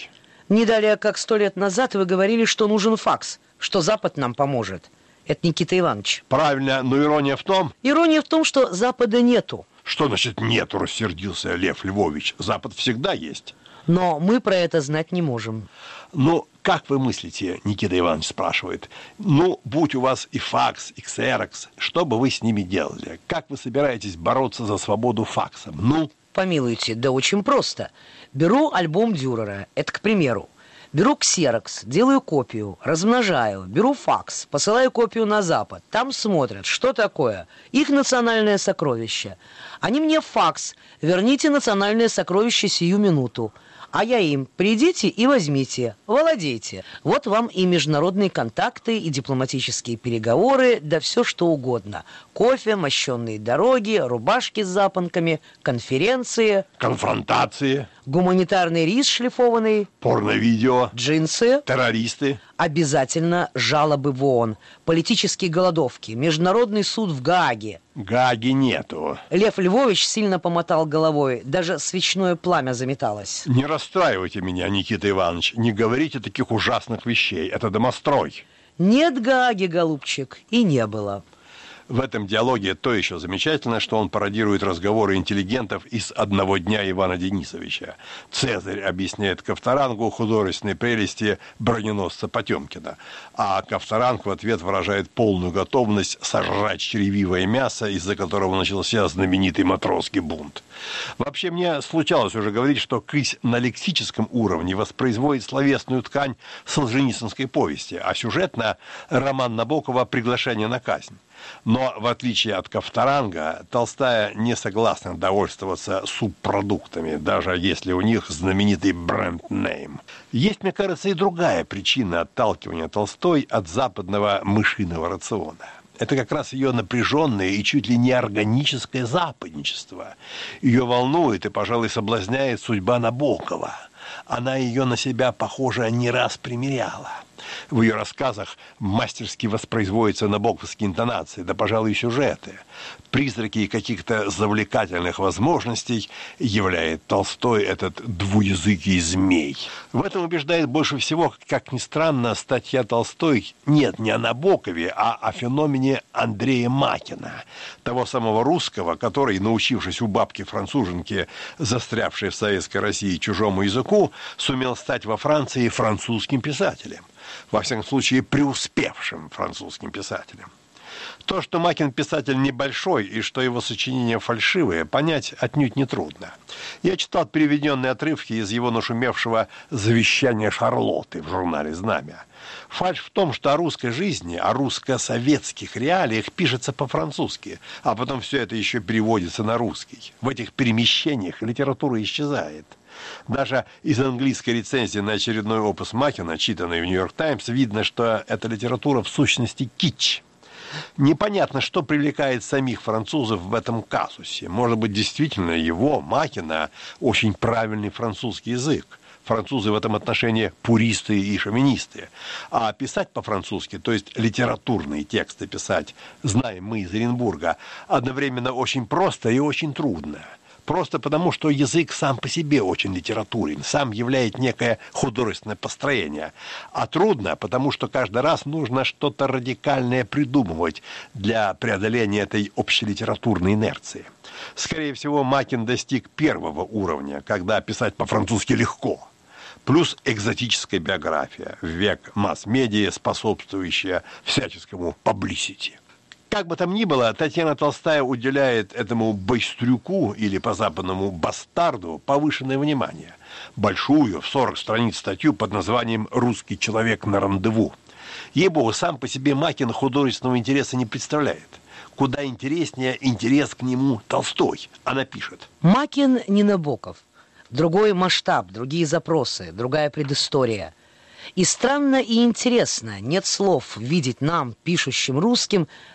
Speaker 9: Не далее, как 100 лет назад вы говорили, что нужен факс, что Запад нам поможет. Это Никита Иванович.
Speaker 8: Правильно, но ирония в том...
Speaker 9: Ирония в том, что Запада нету.
Speaker 8: Что значит нету, рассердился Лев Львович. Запад всегда есть.
Speaker 9: Но мы про это знать не можем.
Speaker 8: Ну, как вы мыслите, Никита Иванович спрашивает, ну, будь у вас и факс, и ксерокс, что бы вы с ними делали? Как вы собираетесь бороться за свободу факсом? Ну?
Speaker 9: Помилуйте, да очень просто. Беру альбом Дюрера, это к примеру. Беру ксерокс, делаю копию, размножаю, беру факс, посылаю копию на Запад. Там смотрят, что такое их национальное сокровище. Они мне факс, верните национальное сокровище сию минуту. А я им: придите и возьмите, владейте. Вот вам и международные контакты, и дипломатические переговоры, да все что угодно. Кофе, мощенные дороги, рубашки с запонками, конференции.
Speaker 8: Конфронтации.
Speaker 9: Гуманитарный рис шлифованный.
Speaker 8: Порно-видео.
Speaker 9: Джинсы.
Speaker 8: Террористы.
Speaker 9: Обязательно жалобы в ООН, политические голодовки, международный суд в Гааге.
Speaker 8: Гааги нету.
Speaker 9: Лев Львович сильно помотал головой, даже свечное пламя заметалось.
Speaker 8: Не расстраивайте меня, Никита Иванович, не говорите таких ужасных вещей, это домострой.
Speaker 9: Нет Гааги, голубчик, и не было.
Speaker 8: В этом диалоге то еще замечательно, что он пародирует разговоры интеллигентов из «Одного дня» Ивана Денисовича. Цезарь объясняет Ковторангу художественные прелести броненосца Потемкина, а Ковторанг в ответ выражает полную готовность сожрать чревивое мясо, из-за которого начался знаменитый матросский бунт. Вообще, мне случалось уже говорить, что Кысь на лексическом уровне воспроизводит словесную ткань солженицынской повести, а сюжетно роман Набокова «Приглашение на казнь». Но, в отличие от Ковторанга, Толстая не согласна довольствоваться субпродуктами, даже если у них знаменитый бренд-нейм. Есть, мне кажется, и другая причина отталкивания Толстой от западного мышиного рациона. Это как раз ее напряженное и чуть ли не органическое западничество. Ее волнует и, пожалуй, соблазняет судьба Набокова. Она ее на себя, похоже, не раз примеряла. В ее рассказах мастерски воспроизводятся набоковские интонации, да, пожалуй, и сюжеты. Призраки каких-то завлекательных возможностей являет Толстой этот двуязыкий змей. В этом убеждает больше всего, как ни странно, статья Толстой нет не о Набокове, а о феномене Андрея Макина, того самого русского, который, научившись у бабки-француженки, застрявшей в советской России чужому языку, сумел стать во Франции французским писателем. Во всяком случае, преуспевшим французским писателем. То, что Макин писатель небольшой и что его сочинения фальшивые, понять отнюдь нетрудно. Я читал переведенные отрывки из его нашумевшего «Завещания Шарлотты» в журнале «Знамя». Фальшь в том, что о русской жизни, о русско-советских реалиях пишется по-французски, а потом все это еще переводится на русский. В этих перемещениях литература исчезает. Даже из английской рецензии на очередной опус Макина, читанной в «Нью-Йорк Таймс», видно, что эта литература в сущности китч. Непонятно, что привлекает самих французов в этом казусе. Может быть, действительно его, Макина, очень правильный французский язык. Французы в этом отношении пуристы и шовинисты. А писать по-французски, то есть литературные тексты писать, знаем мы из Оренбурга, одновременно очень просто и очень трудно. Просто потому, что язык сам по себе очень литературен, сам являет некое художественное построение. А трудно, потому что каждый раз нужно что-то радикальное придумывать для преодоления этой общелитературной инерции. Скорее всего, Макин достиг первого уровня, когда писать по-французски легко. Плюс экзотическая биография, в век масс-медиа, способствующая всяческому паблисити. Как бы там ни было, Татьяна Толстая уделяет этому байстрюку, или по-западному бастарду, повышенное внимание. Большую, в 40 страниц статью под названием «Русский человек на рандеву». Ей-богу, сам по себе Макин художественного интереса не представляет. Куда интереснее интерес к нему Толстой. Она пишет:
Speaker 9: Макин не Набоков. Другой масштаб, другие запросы, другая предыстория. И странно и интересно, нет слов, видеть нам, пишущим русским,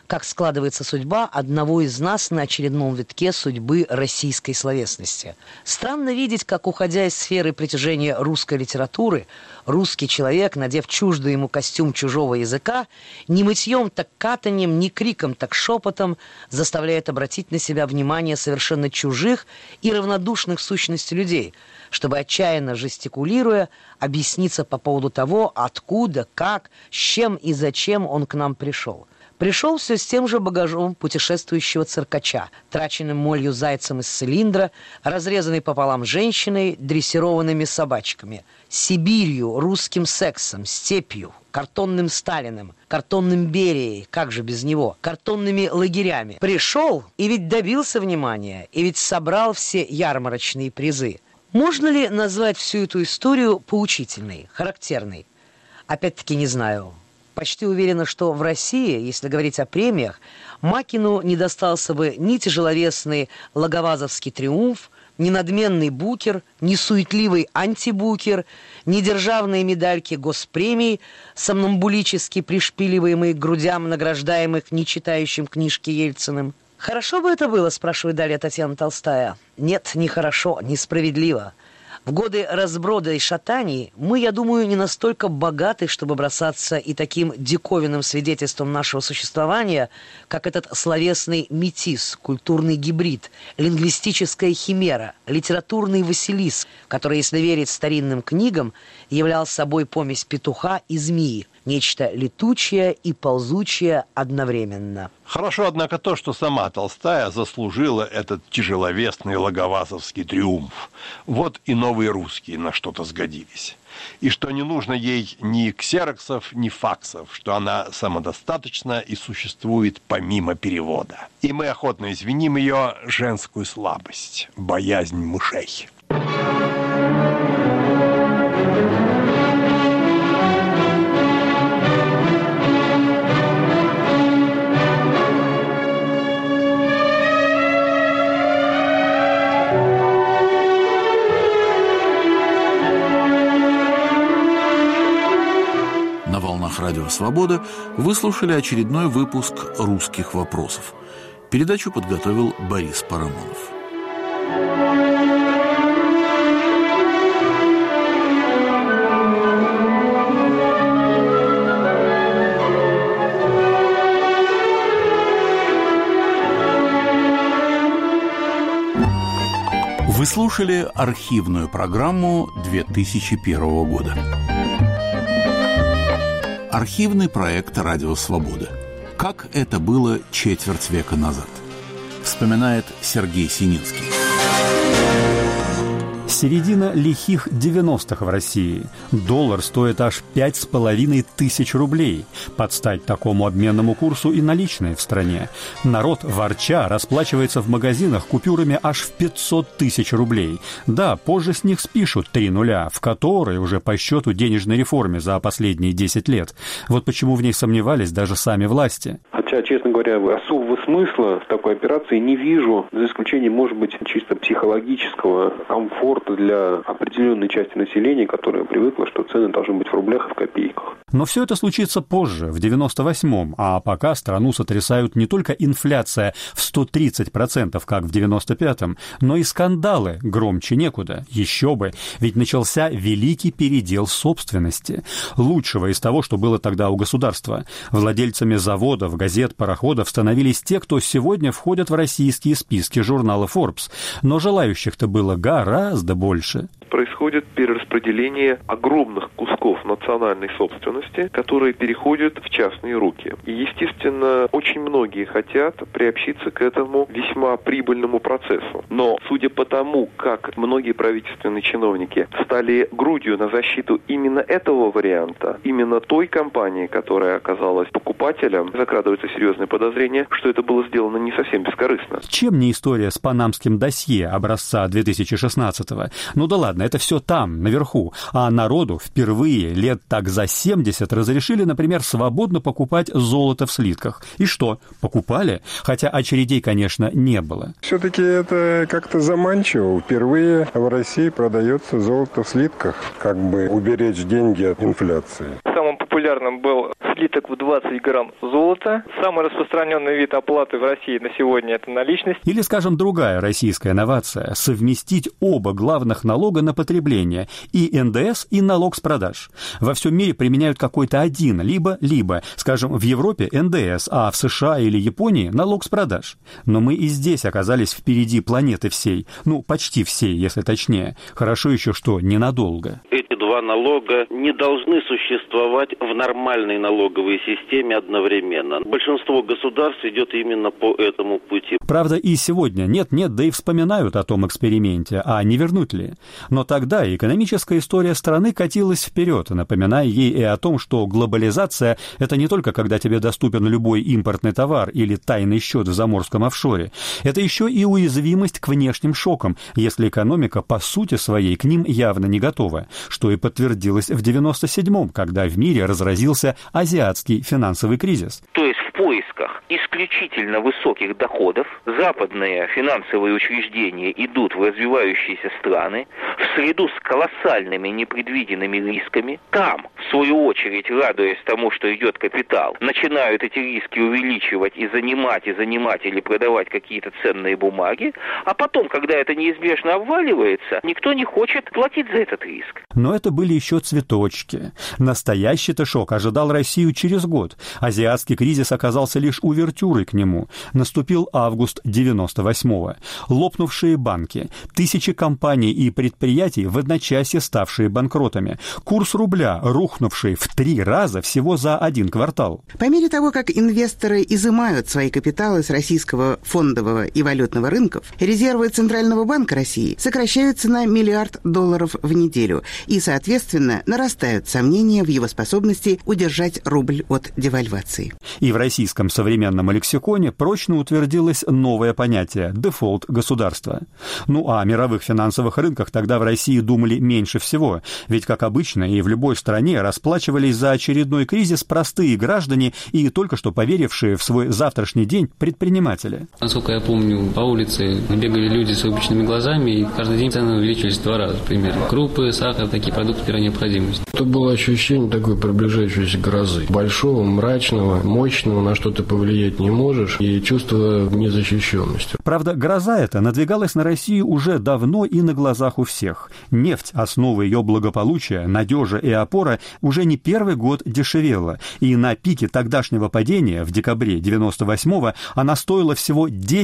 Speaker 9: как складывается судьба одного из нас на очередном витке судьбы российской словесности. Странно видеть, как, уходя из сферы притяжения русской литературы, русский человек, надев чуждый ему костюм чужого языка, ни мытьем, так катаньем, ни криком, так шепотом заставляет обратить на себя внимание совершенно чужих и равнодушных в сущности людей, чтобы, отчаянно жестикулируя, объясниться по поводу того, откуда, как, с чем и зачем он к нам пришел. Пришел все с тем же багажом путешествующего циркача, траченным молью зайцем из цилиндра, разрезанной пополам женщиной, дрессированными собачками, Сибирью, русским сексом, степью, картонным Сталиным, картонным Берией, как же без него, картонными лагерями. Пришел и ведь добился внимания, и ведь собрал все ярмарочные призы. Можно ли назвать всю эту историю поучительной, характерной? Опять-таки не знаю. Почти уверена, что в России, если говорить о премиях, Макину не достался бы ни тяжеловесный Лаговазовский триумф, ни надменный Букер, ни суетливый антибукер, ни державные медальки госпремий, сомнамбулически пришпиливаемые к грудям награждаемых не читающим книжки Ельциным. Хорошо бы это было, спрашивает далее Татьяна Толстая. Нет, не хорошо, несправедливо. В годы разброда и шатаний мы, я думаю, не настолько богаты, чтобы бросаться и таким диковинным свидетельством нашего существования, как этот словесный метис, культурный гибрид, лингвистическая химера, литературный Василиск, который, если верить старинным книгам, являл собой помесь петуха и змеи, нечто летучее и ползучее одновременно.
Speaker 8: Хорошо, однако, то, что сама Толстая заслужила этот тяжеловесный Лаговазовский триумф. Вот и новые русские на что-то сгодились. И что не нужно ей ни ксероксов, ни факсов, что она самодостаточна и существует помимо перевода. И мы охотно извиним ее женскую слабость, боязнь мышей.
Speaker 1: Радио «Свобода» вы слушали очередной выпуск «Русских вопросов». Передачу подготовил Борис Парамонов. Вы слушали архивную программу 2001 года. Архивный проект «Радио Свобода». Как это было четверть века назад? Вспоминает Сергей Сининский.
Speaker 10: Середина лихих 90-х в России. Доллар стоит аж 5500 рублей. Под стать такому обменному курсу и наличные в стране. Народ, ворча, расплачивается в магазинах купюрами аж в 500 тысяч рублей. Да, позже с них спишут 3 нуля, в которые уже по счету денежной реформе за последние 10 лет. Вот почему в ней сомневались даже сами власти.
Speaker 11: Хотя, честно говоря, особого смысла в такой операции не вижу, за исключением, может быть, чисто психологического комфорта для определенной части населения, которая привыкла, что цены должны быть в рублях и в копейках.
Speaker 10: Но все это случится позже, в 98-м, а пока страну сотрясают не только инфляция в 130%, как в 95-м, но и скандалы громче некуда. Еще бы, ведь начался великий передел собственности. Лучшего из того, что было тогда у государства. Владельцами заводов, газет, пароходов становились те, кто сегодня входят в российские списки журнала Forbes. Но желающих-то было гораздо больше.
Speaker 12: Происходит перераспределение огромных кусков национальной собственности, которые переходят в частные руки. И, естественно, очень многие хотят приобщиться к этому весьма прибыльному процессу. Но, судя по тому, как многие правительственные чиновники стали грудью на защиту именно этого варианта, именно той компании, которая оказалась покупателем, закрадывается серьезное подозрение, что это было сделано не совсем бескорыстно.
Speaker 10: Чем не история с панамским досье образца 2016-го? Ну да ладно, это все там, наверху. А народу впервые лет так за 70 разрешили, например, свободно покупать золото в слитках. И что? Покупали? Хотя очередей, конечно, не было.
Speaker 13: Все-таки это как-то заманчиво. Впервые в России продается золото в слитках, как бы уберечь деньги от инфляции.
Speaker 12: Самым
Speaker 14: популярным был слиток в 20 грамм золота. Самый распространенный вид оплаты в России на сегодня – это наличность.
Speaker 10: Или, скажем, другая российская новация – совместить оба главных налога на потребление – и НДС, и налог с продаж. Во всем мире применяют какой-то один, либо, скажем, в Европе НДС, а в США или Японии налог с продаж. Но мы и здесь оказались впереди планеты всей, почти всей, если точнее. Хорошо еще, что ненадолго.
Speaker 15: Эти два налога не должны существовать в нормальной налоговой системе одновременно. Большинство государств идет именно по этому пути.
Speaker 10: Правда, и сегодня нет-нет, да и вспоминают о том эксперименте, а не вернуть ли. Но тогда экономическая история страны катилась вперед, напоминая ей и о том, что глобализация – это не только когда тебе доступен любой импортный товар или тайный счет в заморском офшоре. Это еще и уязвимость к внешним шокам, если экономика по сути своей к ним явно не готова, что и подтвердилось в 1997-м, когда в мире разразился азиатский финансовый кризис.
Speaker 16: То есть в поисках исключительно высоких доходов западные финансовые учреждения идут в развивающиеся страны в среду с колоссальными непредвиденными рисками. Там, в свою очередь, радуясь тому, что идет капитал, начинают эти риски увеличивать и занимать или продавать какие-то ценные бумаги, а потом, когда это неизбежно обваливается, никто не хочет платить за этот риск.
Speaker 10: Но это были еще цветочки. Настоящий-то шок ожидал Россию через год. Азиатский кризис оказался лишь увертюрой к нему. Наступил август 98-го. Лопнувшие банки, тысячи компаний и предприятий, в одночасье ставшие банкротами. Курс рубля, рухнувший в 3 раза всего за 1 квартал.
Speaker 17: По мере того, как инвесторы изымают свои капиталы с российского фондового и валютного рынков, резервы Центрального банка России сокращаются на $1 миллиард в неделю и, соответственно, нарастают сомнения в его способности удержать рубль от девальвации.
Speaker 10: И в российском современном лексиконе прочно утвердилось новое понятие – дефолт государства. О мировых финансовых рынках тогда в России думали меньше всего, ведь, как обычно, и в любой стране расплачивались за очередной кризис простые граждане и только что поверившие в свой завтрашний день предприниматели.
Speaker 18: Насколько я помню, по улице бегали люди с выпученными глазами, и каждый день цены увеличивались в 2 раза, примерно. Крупы, сахар, такие продукты первой необходимости.
Speaker 19: Это было ощущение такой приближающейся грозы. Большого, мрачного, мощного, на что ты повлиять не можешь, и чувство незащищенности.
Speaker 10: Правда, гроза эта надвигалась на Россию уже давно и на глазах у всех. Нефть, основа ее благополучия, надежа и опора, уже не первый год дешевела, и на пике тогдашнего падения в декабре 98-го она стоила всего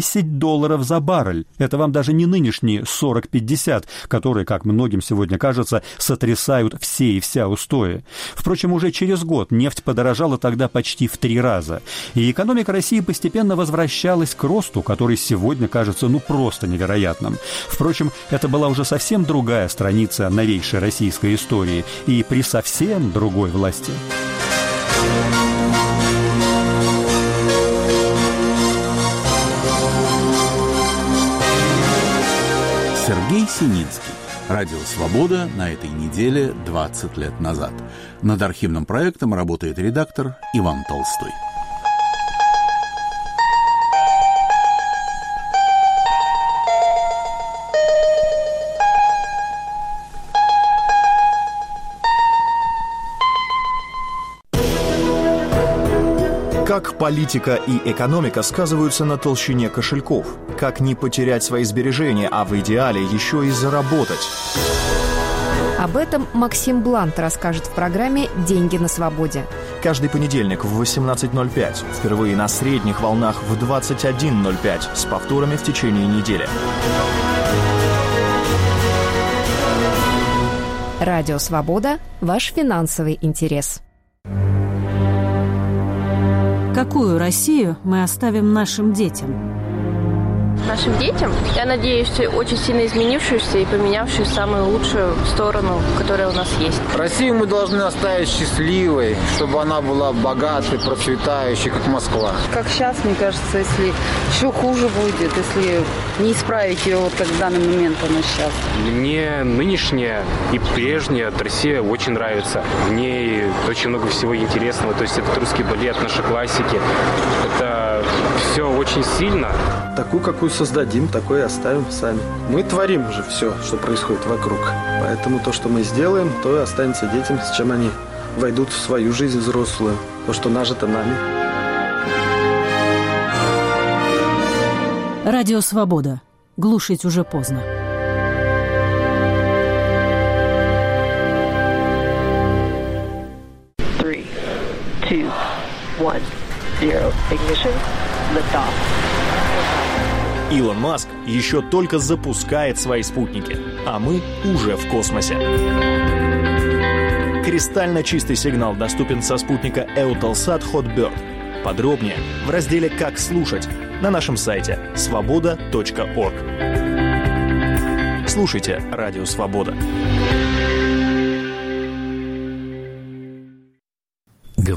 Speaker 10: $10 за баррель. Это вам даже не нынешние 40-50, которые, как многим сегодня кажется, сотрясают все и вся устои. Впрочем, уже через год нефть подорожала тогда почти в 3 раза, и экономика России постепенно возвращалась к росту, который сегодня кажется просто невероятным. Впрочем, это была уже совсем другая страница новейшей российской истории и при совсем другой власти.
Speaker 1: Сергей Сининский. Радио «Свобода» на этой неделе 20 лет назад. Над архивным проектом работает редактор Иван Толстой.
Speaker 20: Как политика и экономика сказываются на толщине кошельков? Как не потерять свои сбережения, а в идеале еще и заработать?
Speaker 21: Об этом Максим Блант расскажет в программе «Деньги на свободе».
Speaker 20: Каждый понедельник в 18:05. Впервые на средних волнах в 21:05. С повторами в течение недели.
Speaker 21: Радио «Свобода» – ваш финансовый интерес.
Speaker 2: Какую Россию мы оставим нашим детям?
Speaker 22: Нашим детям, я надеюсь, очень сильно изменившуюся и поменявшую самую лучшую сторону, которая у нас есть.
Speaker 23: Россию мы должны оставить счастливой, чтобы она была богатой, процветающей, как Москва.
Speaker 24: Как сейчас, мне кажется, если еще хуже будет, если не исправить ее, как в данный момент она сейчас.
Speaker 25: Мне нынешняя и прежняя Россия очень нравится. В ней очень много всего интересного. То есть это русский балет, наши классики. Это все очень сильно.
Speaker 26: Такую, какую создадим, такое и оставим сами. Мы творим же все, что происходит вокруг. Поэтому то, что мы сделаем, то и останется детям, с чем они войдут в свою жизнь взрослую, то, что нажито нами.
Speaker 3: Радио «Свобода». Глушить уже поздно.
Speaker 20: Илон Маск еще только запускает свои спутники, а мы уже в космосе. Кристально чистый сигнал доступен со спутника Eutelsat Hotbird. Подробнее в разделе «Как слушать» на нашем сайте svoboda.org. Слушайте «Радио Свобода».